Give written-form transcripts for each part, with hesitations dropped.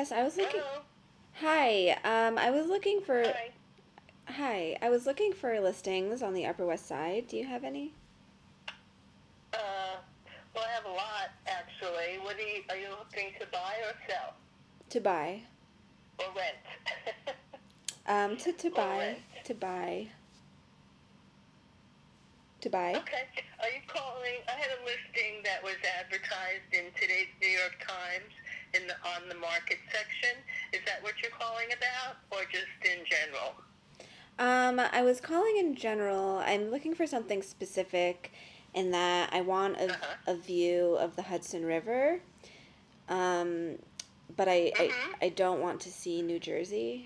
Yes, I was looking. Hello. Hi. I was looking for. Hi. Hi. I was looking for listings on the Upper West Side. Do you have any Uh, well, I have a lot actually. Are you looking to buy or sell to buy? or rent? To or buy. rent. To buy. To buy. Okay. Are you calling? I had a listing that was advertised in today's New York Times on the market section. Is that what you're calling about, or just in general? I was calling in general. I'm looking for something specific in that I want Uh huh. a view of the Hudson River. Um, but I Mm-hmm. don't want to see New Jersey.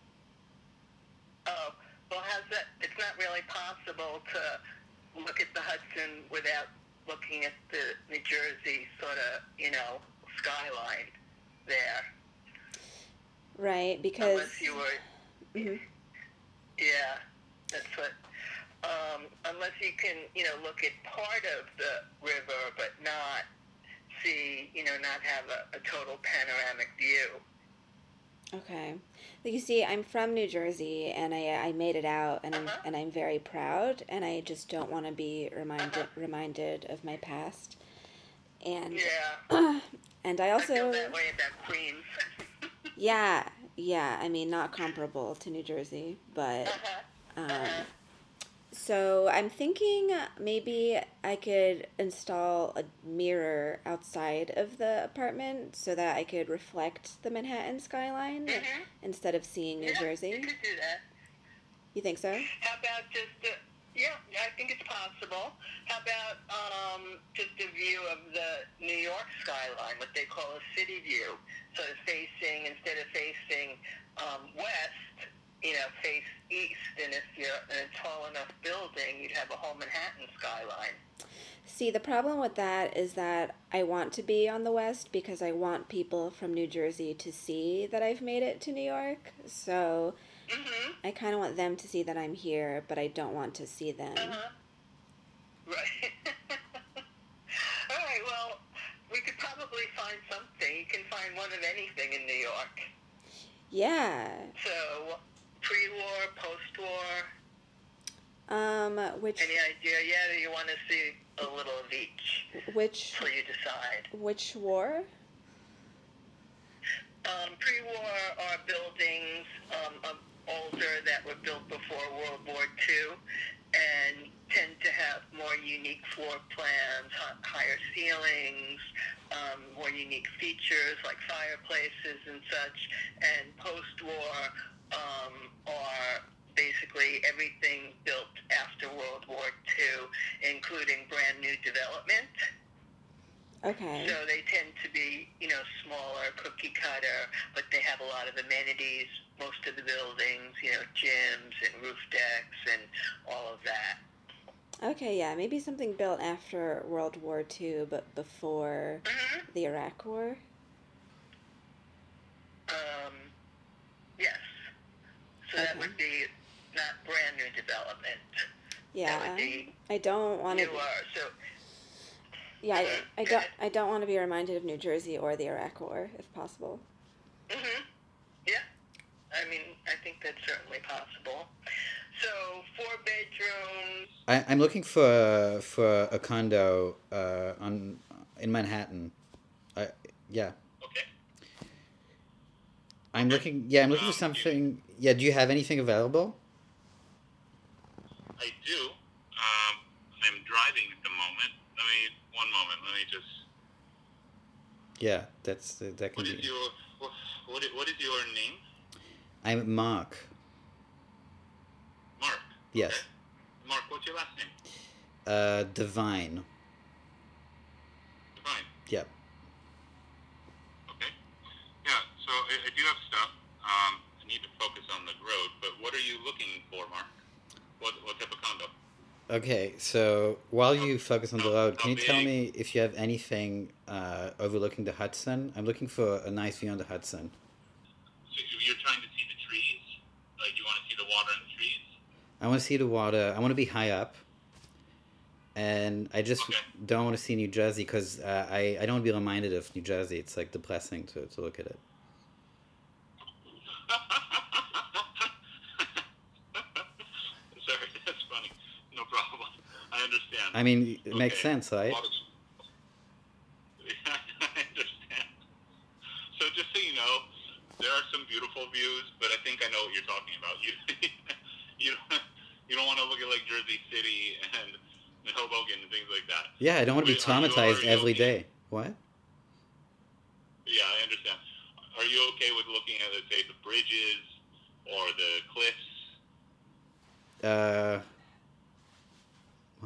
Oh, well, how's that? It's not really possible to look at the Hudson without looking at the New Jersey sort of, skyline there. Right, because. Unless you were, Mhm. yeah, that's what, unless you can, look at part of the river, but not see, not have a total panoramic view. Okay. Like you see, I'm from New Jersey and I made it out and Uh-huh, I'm very proud and I just don't want to be uh-huh. reminded of my past. And Yeah, and I I feel also that way about Queens. yeah, yeah, I mean not comparable to New Jersey, but Uh-huh, uh-huh. um so I'm thinking maybe I could install a mirror outside of the apartment so that I could reflect the Manhattan skyline Mm-hmm. instead of seeing New Yeah, you Jersey. could do that. You think so? How about yeah, I think it's possible. How about just a view of the New York skyline, what they call a city view? So instead of facing west, face east. And if you're in a tall enough building, you'd have a whole Manhattan skyline. See, the problem with that is that I want to be on the West because I want people from New Jersey to see that I've made it to New York. So Mm-hmm. I kind of want them to see that I'm here, but I don't want to see them. Uh-huh. Right. All right, well, we could probably find something. You can find one of anything in New York. Yeah. So, pre-war, post-war, Which any idea yet, or you want to see a little of each which till you decide? which war? Pre-war are buildings older that were built before World War II and tend to have more unique floor plans, higher ceilings, more unique features like fireplaces and such. And post-war are basically everything built after World War II, including brand new development. Okay. So they tend to be, smaller, cookie cutter, but they have a lot of amenities. Most of the buildings, gyms and roof decks and all of that. Okay, yeah, maybe something built after World War II but before Mm-hmm. the Iraq War. Um, yes. So that Okay. would be not brand new development. That would Yeah. be I don't want to newer. So, Yeah, go ahead. I don't want to be reminded of New Jersey or the Iraq War if possible. Mm-hmm. Yeah. I mean, I think that's certainly possible. So, 4 bedrooms. I'm looking for a condo on in Manhattan. I yeah. Okay. I'm Okay. looking yeah, I'm looking for You need. something. Yeah, do you have anything available? I do. I'm driving at the moment. One moment. Let me just. Yeah, that can What is be. your what is your name? I'm Mark. Mark. Okay. Yes. Mark, what's your last name? Divine. Divine. Yep. Okay. Yeah. So I do have stuff. I need to focus on the road. But what are you looking for, Mark? What type of condo? Okay, so while How you focus on the road, how can you tell big? me if you have anything overlooking the Hudson? I'm looking for a nice view on the Hudson. So you're trying to see the trees? Like you want to see the water and the trees? I want to see the water. I want to be high up, and I just Okay. don't want to see New Jersey because I don't want to be reminded of New Jersey. It's like depressing to look at it. I mean, it makes Okay. sense, A right? lot of, I understand. So just so you know, there are some beautiful views, but I think I know what you're talking about. You you don't want to look at like Jersey City and Hoboken and things like that. Yeah, I don't want to be Are traumatized you every okay? day. What? Yeah, I understand. Are you okay with looking at, let's say, the bridges or the cliffs? Uh, what?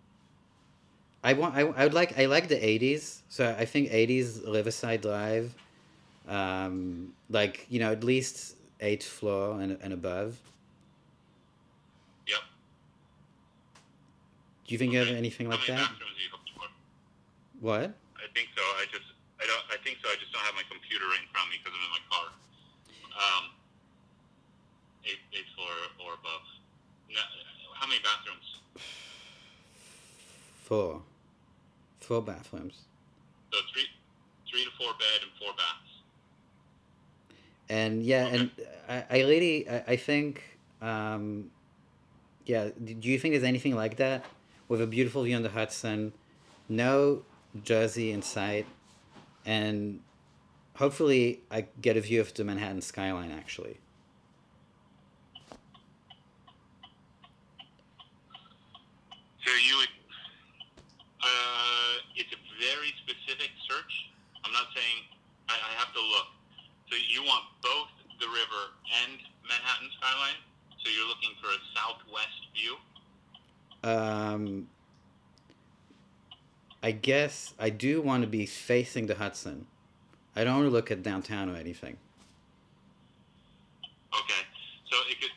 I like the 80s. So I think 80s Riverside Drive, like, at least 8th floor and above. Yep. Do you think you have Okay. anything How like many that? bathrooms are you looking for? What? I think so. I don't. I think so. I just don't have my computer right in front of me because I'm in my car. Um, eighth floor or above. No, how many bathrooms? Four. Four bathrooms. So three to four bed and four baths. And yeah, Okay. and I think, yeah, do you think there's anything like that? With a beautiful view on the Hudson, no Jersey in sight, and hopefully I get a view of the Manhattan skyline actually. So you would. It's a very specific search. I'm not saying I have to look. So you want both the river and Manhattan skyline. So you're looking for a southwest view. Um, I guess I do want to be facing the Hudson. I don't want to look at downtown or anything. Okay. So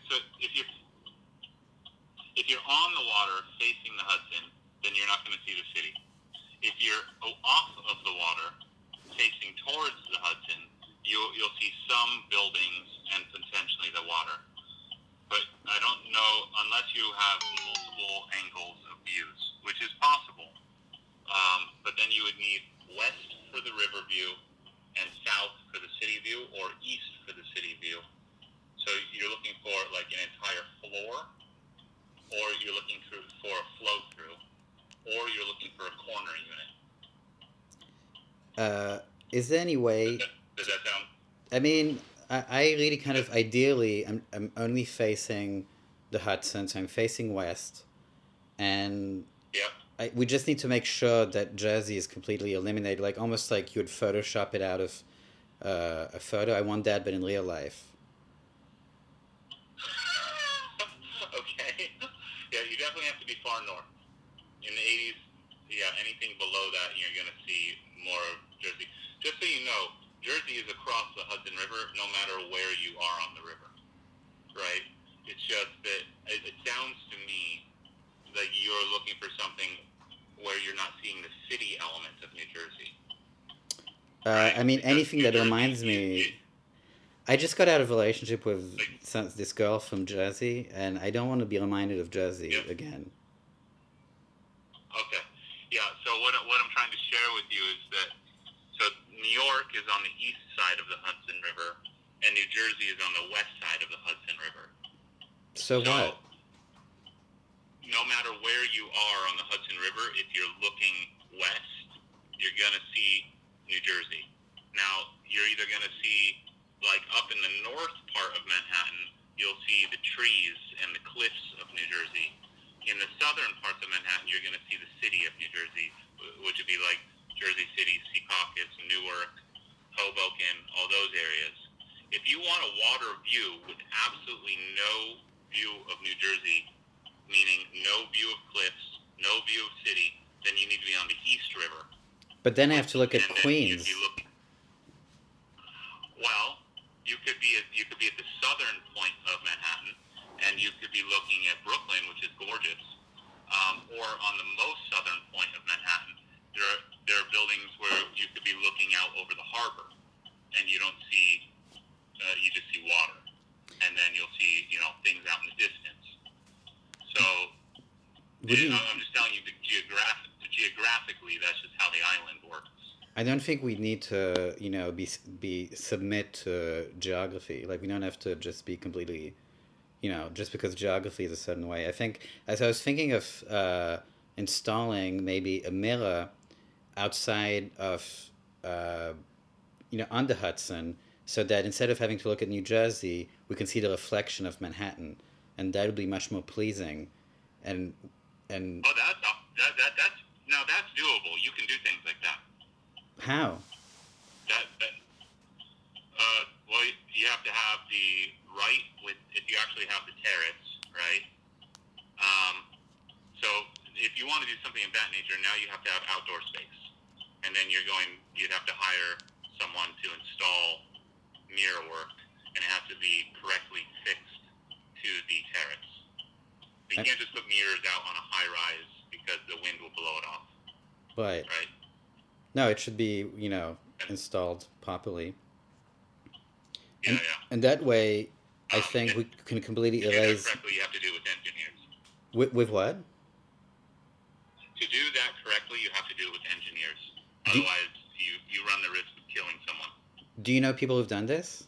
if you're on the water facing the Hudson, then you're not going to see the city. If you're off of the water facing towards the Hudson, you'll see some buildings and potentially the water. But I don't know unless you have multiple angles of views, which is possible. But then you would need west for the river view and south for the city view or east for the city view. So you're looking for like an entire floor, or you're looking for a flow through, or you're looking for a corner unit. Is there any way? Does that sound? I mean, I really kind of ideally, I'm only facing the Hudson, so I'm facing west, and Yep. we just need to make sure that Jersey is completely eliminated, like almost like you would Photoshop it out of a photo. I want that, but in real life. Okay. Yeah, you definitely have to be far north. In the 80s, yeah, anything below that, you're going to see more of Jersey. Just so you know, Jersey is across the Hudson River no matter where you are on the river, right? It's just that it sounds to me like you're looking for something where you're not seeing the city element of New Jersey. Right? I mean, Because anything New that Jersey, reminds me. I just got out of a relationship with this girl from Jersey, and I don't want to be reminded of Jersey Yeah. again. Okay. Yeah, so what I'm trying to share with you is that, so New York is on the east side of the Hudson River, and New Jersey is on the west side of the Hudson River. So what? No matter where you are on the Hudson River, if you're looking west, you're going to see New Jersey. Now, you're either going to see, like up in the north part of Manhattan, you'll see the trees and the cliffs of New Jersey. In the southern parts of Manhattan, you're going to see the city of New Jersey, which would be like Jersey City, Secaucus, Newark, Hoboken, all those areas. If you want a water view with absolutely no view of New Jersey, meaning no view of cliffs, no view of city, then you need to be on the East River. But then I have to look at And then Queens. Well, you could be at the southern point of Manhattan, and you could be looking at Brooklyn, which is gorgeous. Or on the most southern point of Manhattan, there are buildings where you could be looking out over the harbor, and you don't see, you just see water, and then you'll see things out in the distance. So I'm just telling you, geographically, that's just how the island works. I don't think we need to, be submit to geography. Like we don't have to just be completely, just because geography is a certain way. I think as I was thinking of installing maybe a mirror outside of, on the Hudson, so that instead of having to look at New Jersey, we can see the reflection of Manhattan, and that would be much more pleasing. And Oh, that's now that's doable. You can do things like that. how? Well, you have to have the right if you actually have the terrace, right? So if you want to do something of that nature, now you have to have outdoor space, and then you'd have to hire someone to install mirror work, and it has to be correctly fixed to the terrace. So you can't just put mirrors out on a high rise because the wind will blow it off. Right. Right. No, it should be, installed properly. Yeah, And that way, I think we can completely to do that erase. correctly, you have to do it with engineers. With what? To do that correctly, you have to do it with engineers. Do- Otherwise, you run the risk of killing someone. Do you know people who've done this?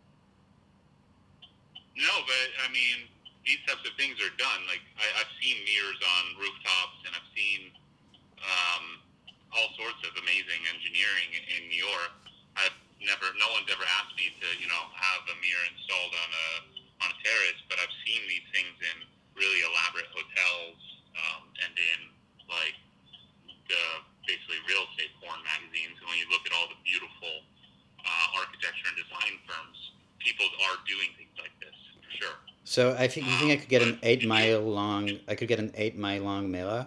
No, but I mean, these types of things are done. Like I've seen mirrors on rooftops, and I've seen all sorts of amazing engineering in New York. No one's ever asked me to, have a mirror installed on a terrace, but I've seen these things in really elaborate hotels, and in like the basically real estate porn magazines. And when you look at all the beautiful architecture and design firms, people are doing things like this for sure. So you think I could get an 8-mile long? I could get an 8-mile long mirror.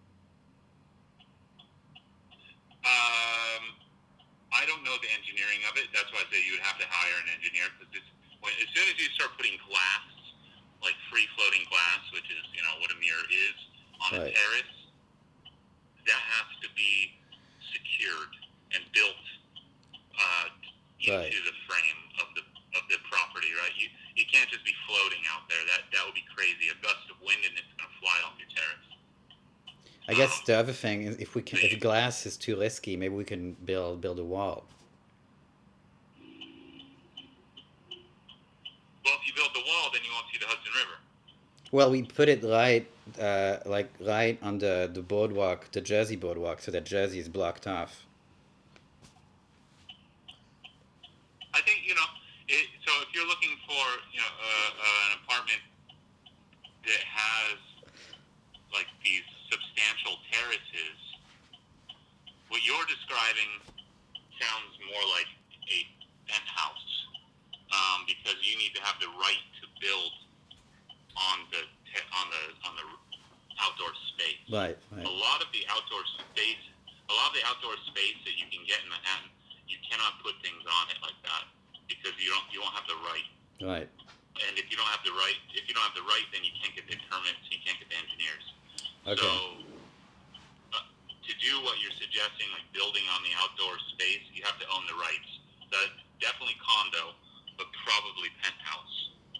I don't know the engineering of it. That's why I say you would have to hire an engineer, because as soon as you start putting glass, like free floating glass, which is what a mirror is, on a Right. terrace, that has to be secured and built into Right. the frame of the property, right? You can't just be floating out there. That would be crazy. A gust of wind and it's going to fly off your terrace. I guess the other thing is if glass is too risky, maybe we can build a wall. Well, if you build the wall, then you won't see the Hudson River. Well, we put it right on the boardwalk, the Jersey boardwalk, so that Jersey is blocked off. I think so if you're looking for an apartment that has like these substantial terraces, what you're describing sounds more like a penthouse, because you need to have the right to build on the outdoor space. Right. A lot of the outdoor space that you can get in Manhattan, you cannot put things on it like that because you won't have the right. Right. And if you don't have the right, then you can't get the permits, you can't get the engineers. Okay. So to do what you're suggesting, like building on the outdoor space, you have to own the rights. That definitely condo, but probably penthouse.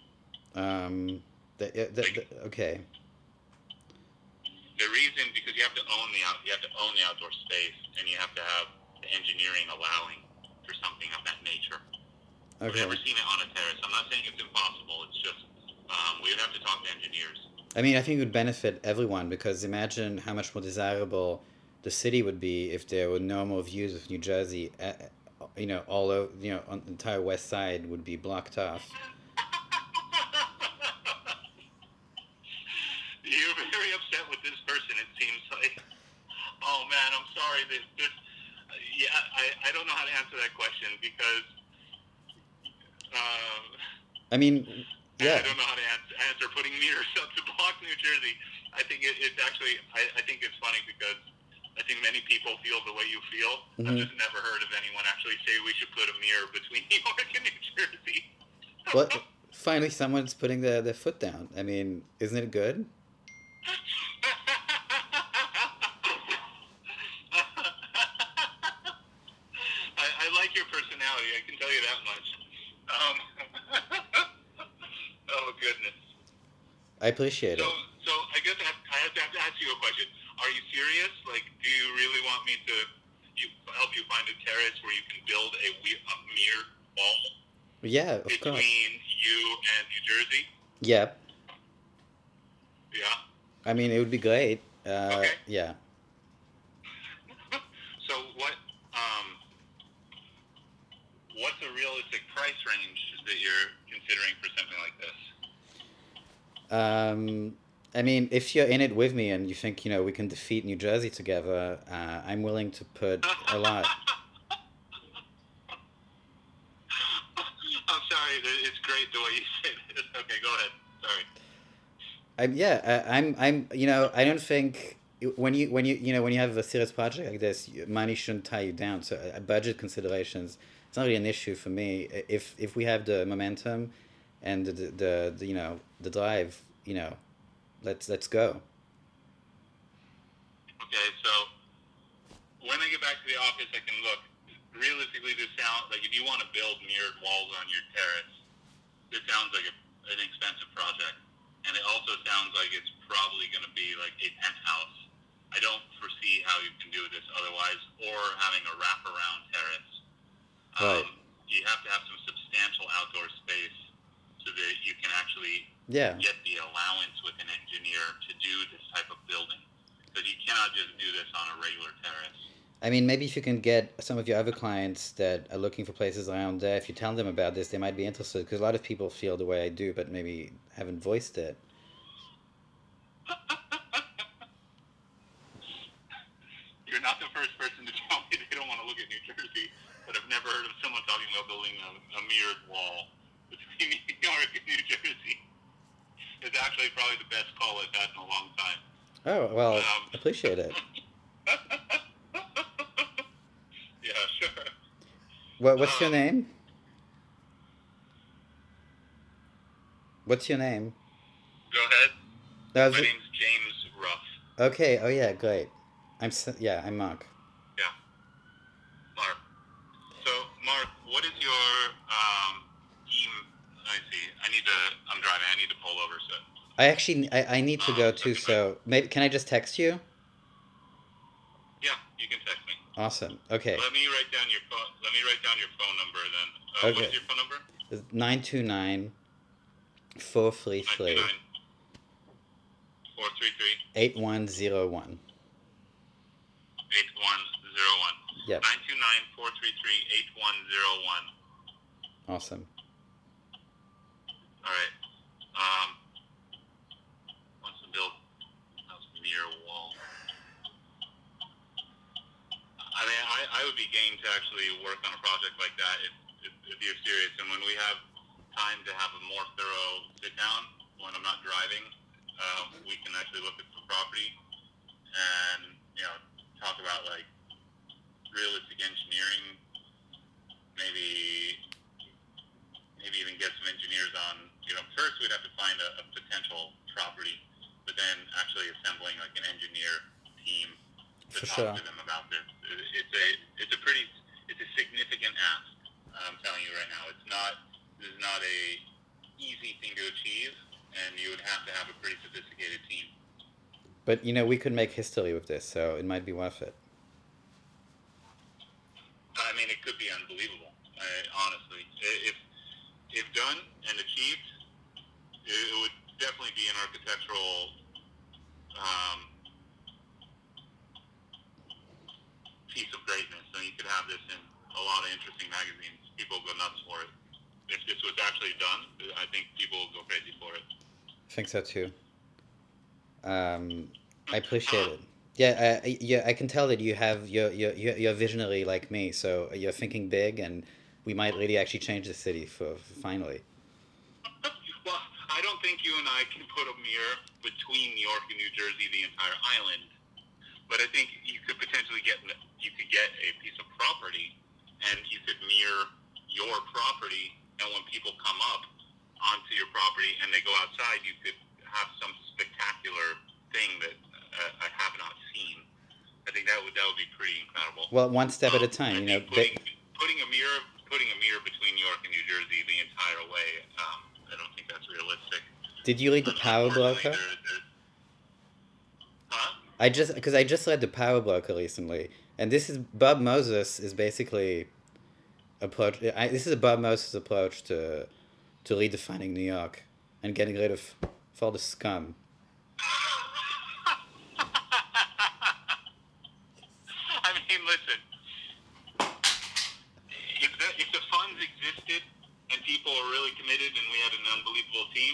Okay. The reason, because you have to own the outdoor space, and you have to have the engineering allowing for something of that nature. Okay. I've never seen it on a terrace. I'm not saying it's impossible. It's just we would have to talk to engineers. I mean, I think it would benefit everyone, because imagine how much more desirable the city would be if there were no more views of New Jersey. All over, on the entire west side would be blocked off. You're very upset with this person, it seems like. Oh man, I'm sorry. I don't know how to answer that question because. I mean, yeah. I don't know how to answer putting mirrors up to block New Jersey. I think it's actually. I think it's funny because I think many people feel the way you feel. Mm-hmm. I've just never heard of anyone actually say we should put a mirror between New York and New Jersey. Well, finally, someone's putting their foot down. I mean, isn't it good? I like your personality. I can tell you that much. Oh goodness. I appreciate it. So I guess I have to ask you a question. Are you serious? Like, do you really want me to help you find a terrace where you can build a mirror wall Yeah, of between course. you and New Jersey? Yeah. Yeah. I mean, it would be great. Okay. Yeah. So what's a realistic price range that you're considering for something like this? I mean, if you're in it with me and you think, we can defeat New Jersey together, I'm willing to put a lot. I'm sorry. It's great the way you said it. Okay, go ahead. Sorry. I don't think when you have a serious project like this, money shouldn't tie you down. So budget considerations, it's not really an issue for me. If we have the momentum and the drive, let's go. Okay, so when I get back to the office, I can look. Realistically, this sounds like if you want to build mirrored walls on your terrace, this sounds like an expensive project. And it also sounds like it's probably going to be like a penthouse. I don't foresee how you can do this otherwise, or having a wraparound terrace. Right. You have to have some substantial outdoor space so that you can actually Yeah. get the allowance with an engineer to do this type of building. Because you cannot just do this on a regular terrace. I mean, maybe if you can get some of your other clients that are looking for places around there, if you tell them about this, they might be interested. Because a lot of people feel the way I do, but maybe haven't voiced it. You're not the first person to tell me they don't want to look at New Jersey, but I've never heard of someone talking about building a mirrored wall between New York and New Jersey. It's actually probably the best call I've had in a long time. Oh, well, appreciate it. Yeah, sure. What's your name? What's your name? Go ahead. My name's James Ruff. Okay. Oh yeah, great. I'm Mark. Yeah, Mark. So, Mark, what is your Let me see. I'm driving. I need to pull over. So. I need to go too. So maybe can I just text you? Yeah, you can text me. Awesome. Okay. Let me write down your phone. Let me write down your phone number then. Okay. What is your phone number? 929 433 8101. 8101. Yep. 929-433-8101. Awesome. All right. Wants to build a mirror wall. I mean, I would be game to actually work on a project like that if you're serious. And when we have time to have a more thorough sit down, when I'm not driving, we can actually look at the property and talk about like realistic engineering. Maybe even get some engineers on. First we'd have to find a potential property, but then actually assembling like an engineer team to talk to them about this. It's a significant ask. I'm telling you right now, this is not a easy thing to achieve, and you would have to have a pretty sophisticated team. But we could make history with this, so it might be worth it. I mean, it could be unbelievable. Honestly, if done and achieved, it would definitely be an architectural piece of greatness. And you could have this in a lot of interesting magazines. People go nuts for it. If this was actually done, I think people will go crazy for it. I think so too. I appreciate it. Yeah, I can tell that you're visionary like me. So you're thinking big, and we might really actually change the city for finally. Well, I don't think you and I can put a mirror between New York and New Jersey, the entire island. But I think you could potentially get a piece of property, and you could mirror your property. And when people come up onto your property and they go outside, you could have some spectacular thing that I have not seen. I think that would be pretty incredible. Well, one step at a time. Putting a mirror between New York and New Jersey the entire way. I don't think that's realistic. Did you read The Power Broker? Huh? I just read The Power Broker recently, and this is Bob Moses is basically this is a Bob Moses approach to redefining New York and getting rid of all the scum. listen, if the funds existed and people were really committed and we had an unbelievable team,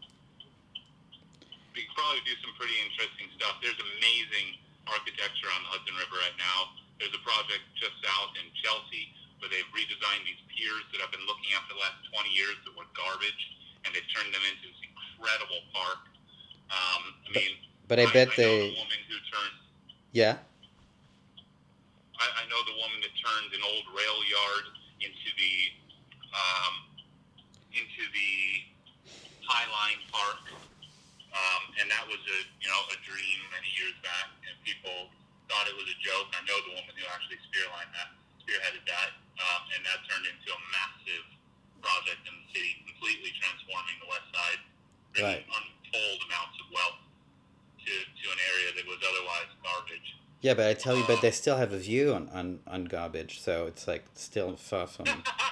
we could probably do some pretty interesting stuff. There's amazing architecture on the Hudson River right now. There's a project just south in Chelsea where they've redesigned these piers that I've been looking at for the last 20 years that were garbage, and they've turned them into this incredible park. But I bet know the woman who turned. Yeah. I know the woman that turned an old rail yard into the High Line Park, and that was a dream many years back, and people thought it was a joke. I know the woman who actually spearheaded that, and that turned into a massive project in the city, completely transforming the West Side, bringing untold amounts of wealth to an area that was otherwise garbage. Yeah, but I tell you, but they still have a view on garbage, so it's like still far from.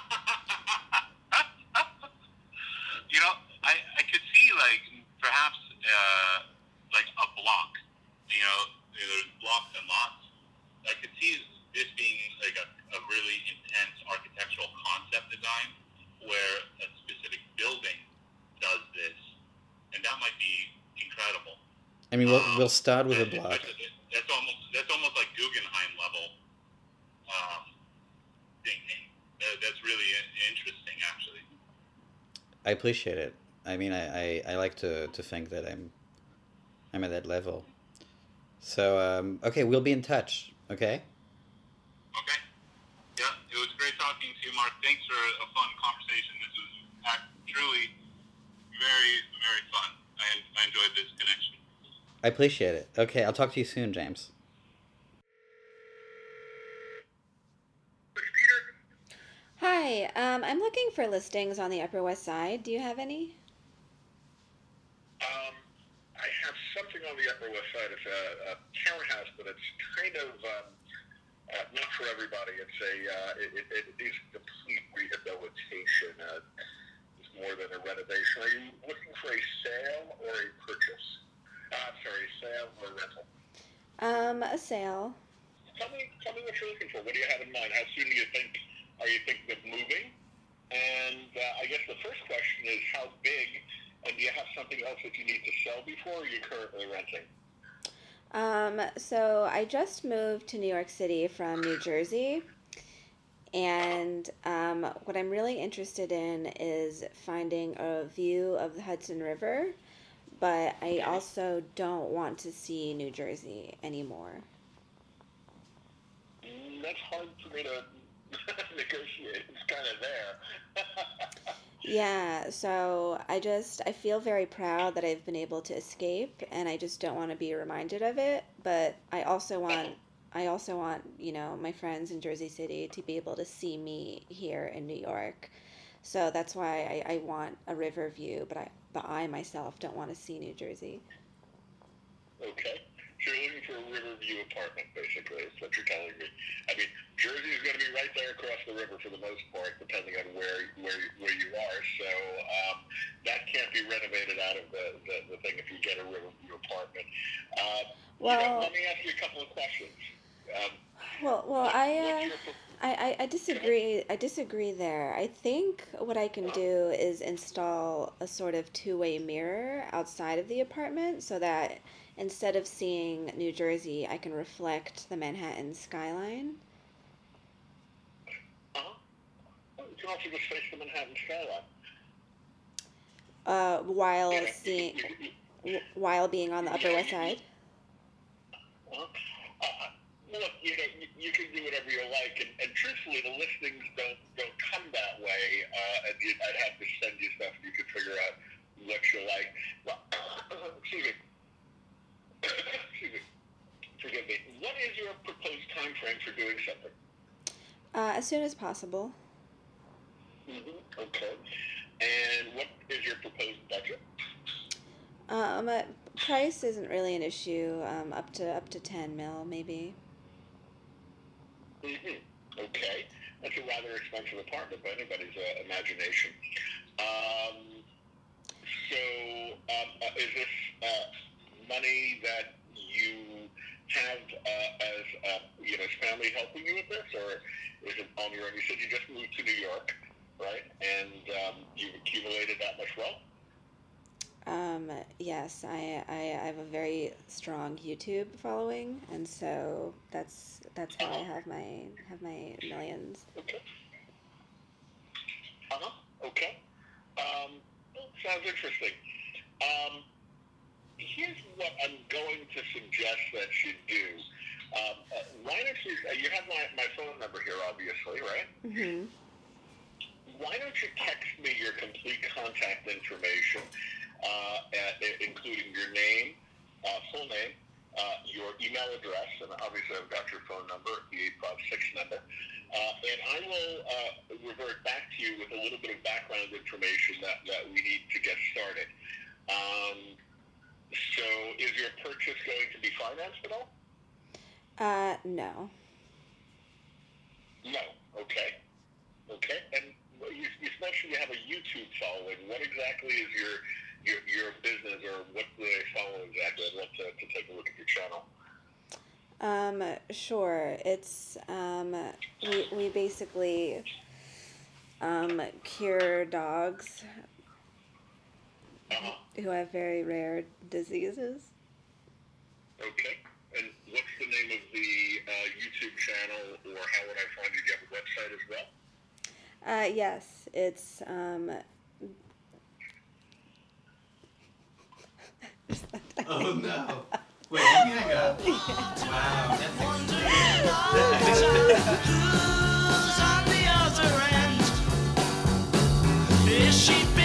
I could see perhaps like a block. There's blocks and lots. I could see this being like a really intense architectural concept design where a specific building does this, and that might be incredible. I mean, we'll start with a block. That's almost like Guggenheim level thinking. That's really interesting, actually. I appreciate it. I mean, I like to think that I'm at that level. So okay, we'll be in touch. Okay. Okay. Yeah, it was great talking to you, Mark. Thanks for a fun conversation. This was truly very, very fun. I enjoyed this connection. I appreciate it. Okay, I'll talk to you soon, James. Hi, I'm looking for listings on the Upper West Side. Do you have any? I have something on the Upper West Side. It's a townhouse, but it's kind of not for everybody. It's it is complete rehabilitation. It's more than a renovation. Are you looking for a sale or a purchase? Sorry, a sale or a rental? A sale. Tell me what you're looking for. What do you have in mind? How soon are you thinking of moving? And I guess the first question is how big, and do you have something else that you need to sell before, or are you currently renting? So I just moved to New York City from New Jersey, and what I'm really interested in is finding a view of the Hudson River, but I also don't want to see New Jersey anymore. That's hard for me to negotiate. It's kind of there. Yeah, so I feel very proud that I've been able to escape, and I just don't want to be reminded of it, but I also want, my friends in Jersey City to be able to see me here in New York. So that's why I want a river view, but I myself don't want to see New Jersey. Okay. So you're looking for a Riverview apartment, basically, is what you're telling me. I mean, Jersey is going to be right there across the river for the most part, depending on where you are. So that can't be renovated out of the thing if you get a Riverview apartment. Let me ask you a couple of questions. I disagree. I disagree there. I think what I can do is install a sort of two-way mirror outside of the apartment so that instead of seeing New Jersey, I can reflect the Manhattan skyline. You can also just face the Manhattan skyline. While being on the Upper West Side. Look, you can do whatever you like, and truthfully, the listings don't come that way. I'd have to send you stuff, and you could figure out what you like. Well, excuse me. Forgive me. What is your proposed time frame for doing something? As soon as possible. Okay. And what is your proposed budget? Price isn't really an issue. Up to 10 mil, maybe. Okay. That's a rather expensive apartment by anybody's imagination. Is this money that you have as family helping you with this, or is it on your own? You said you just moved to New York, right? And you've accumulated that much wealth. Yes, I have a very strong YouTube following, and so that's how I have my millions. Okay. Okay. Sounds interesting. Here's what I'm going to suggest that you do. Why don't you have my phone number here, obviously, right? Mm-hmm. Why don't you text me your complete contact information, including your name, full name, your email address, and obviously I've got your phone number, the 856 number, and I will revert back to you with a little bit of background information that we need to get started. So is your purchase going to be financed at all? No. No. Okay. And you mentioned you have a YouTube following. What exactly is your business, or what do they follow exactly? I'd love to take a look at your channel. Sure. It's we basically cure dogs who have very rare diseases. Okay. And what's the name of the YouTube channel, or how would I find you? Do you have a website as well? Yes, it's Oh no! Wait, let me hang up. Wow, that's Who's on the other end? Is she